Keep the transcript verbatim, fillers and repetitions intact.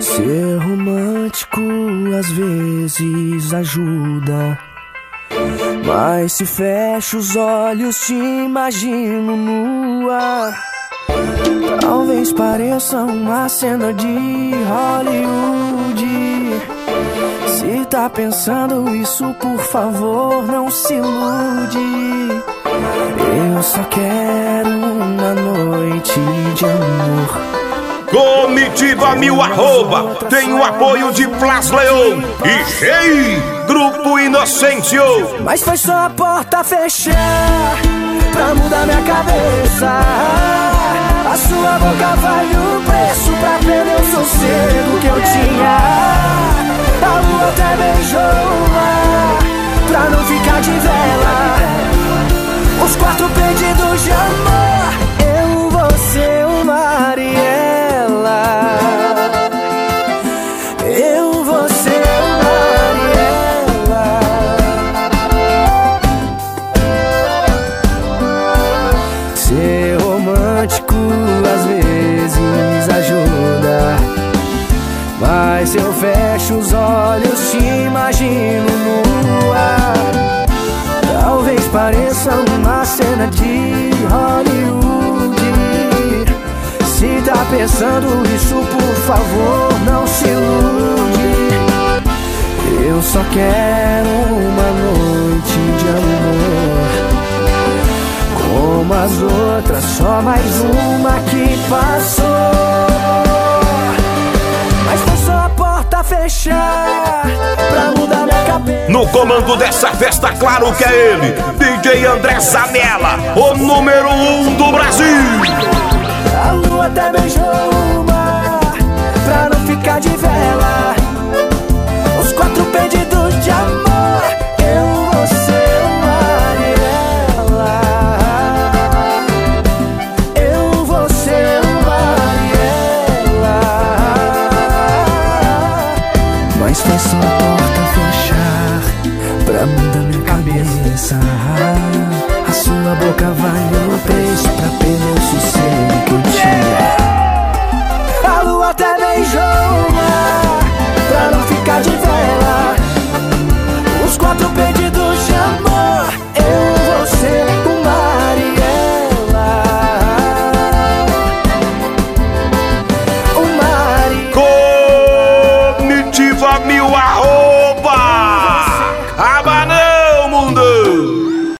Ser romântico às vezes ajuda, mas se fecho os olhos te imagino nua. Talvez pareça uma cena de Hollywood. Se tá pensando isso, por favor, não se ilude. Eu só quero uma noite de amor. Comitiva Mil Arroba tem o apoio de Plas Leon e Shei, Grupo Inocêncio. Mas foi só a porta fechar pra mudar minha cabeça. A sua boca vale o preço pra perder o sossego que eu tinha. A lua até beijou o mar pra não ficar de vela. Os quatro pedidos de amor, eu, você, o mar e ela. Eu, você, o mar e ela. Ser romântico às vezes ajuda, mas eu fecho os olhos, te imagino nua. Talvez pareça uma cena de Hollywood. Se tá pensando isso, por favor, não se ilude. Eu só quero uma noite de amor, como as outras, só mais uma que passou. Mas foi só a porta fechar pra mudar minha cabeça. No comando dessa festa, claro que é ele, D J André Zanella, o número um do Brasil. A lua até beijou